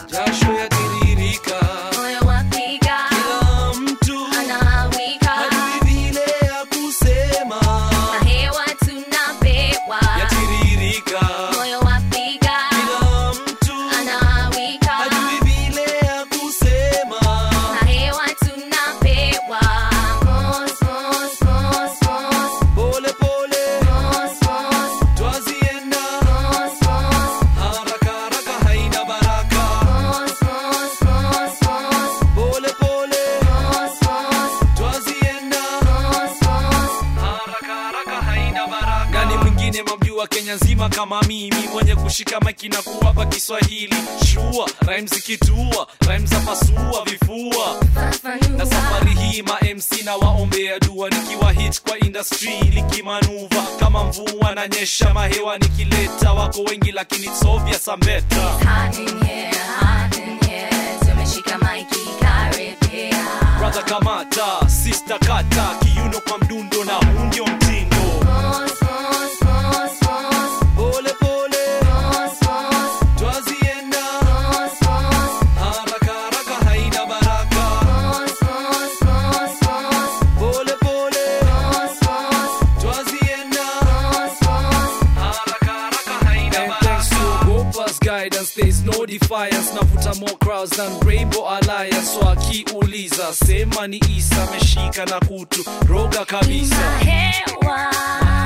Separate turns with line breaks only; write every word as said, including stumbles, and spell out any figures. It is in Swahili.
jasho yatiririka,
moyo wapiga,
kila mtu
anawika,
hajui vile ya kusema,
na hewa tunapewa,
yatiririka,
moyo wapiga,
kila mtu
anawika,
hajui vile ya kusema,
na hewa tunapewa. Mos, mos, mos, mos,
pole pole
mos, mos,
twazienda,
mos, mos,
haraka haraka haina baraka,
mos, mos, mos, mos,
pole pole
mos, mos,
twazienda,
mos, mos.
haraka haraka haina baraka. Nani mwingine mamjua Kenya nzima kama mimi, mwenye kushika maiki na kuwapa Kiswahili shua, rhymes zikitua, rhymes za pasua vifua. Na safari hii ma M C na waombea dua, nikiwa hit kwa industry likimanuva kama mvua na nyesha, mahewa nikileta wako wengi lakini it's obvious I'm better.
Hot in here, hot in here, tumeshika maiki karibia.
Brother kamata, sister kata, kiuno kwa mdundo na huu ndio mtindo.
Mos, mos, mos, mos,
Pole pole
mos, mos,
twazienda,
mos, mos,
haraka haraka haina baraka,
mos, mos, mos, mos,
pole pole
mos, mos,
twazienda,
mos, mos.
haraka haraka haina baraka. And thanks to Gopa's guidance, there's no defiance. Navuta more crowds than Rainbow Alliance. So akiuliza sema ni Isa, meshika na kutu roga kabisa.
Hewa